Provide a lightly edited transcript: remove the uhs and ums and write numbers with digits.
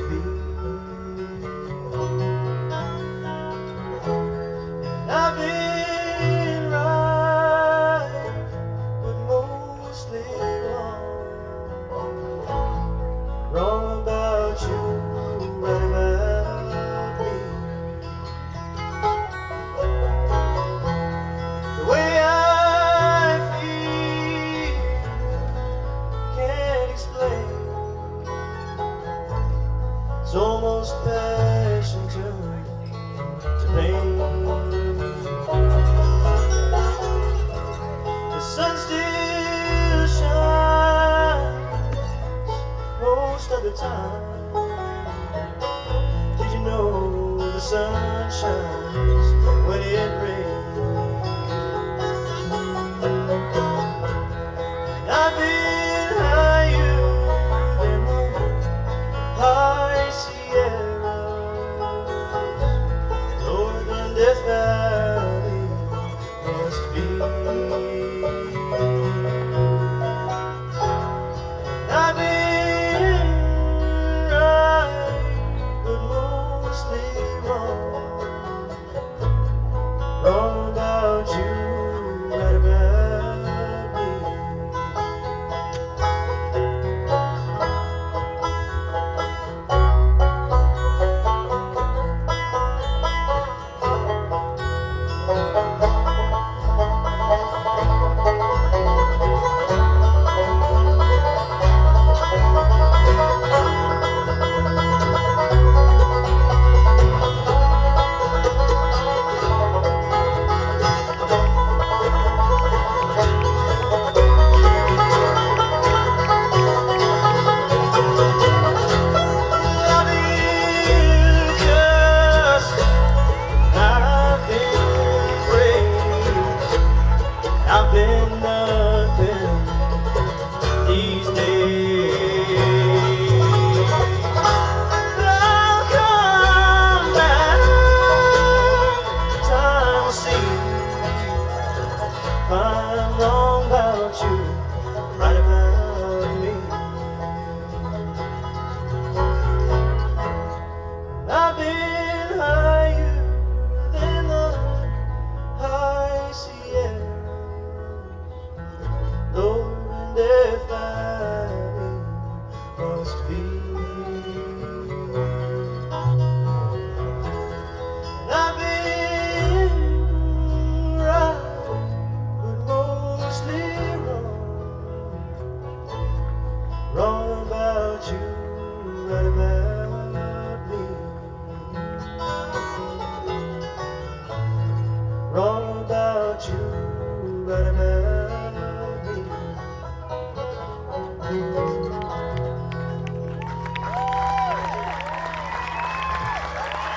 be. And I've been right, but mostly wrong. Wrong about you, right about me. The way I feel can't explain. It's almost passion turned to pain. The sun still shines most of the time. Did you know the sun shines when it rains? And I've been higher than the high Sierras, lower than Death Valley must be. I've been right, but mostly wrong. Wrong about you, right about me. I've been nothing these days, but I'll come back. Time will see if I'm wrong about you, right about me. I've been higher than the high Sierra, lower than Death Valley must be. And I've been right, but mostly wrong. Wrong about you, right about me. Wrong about you, right about me.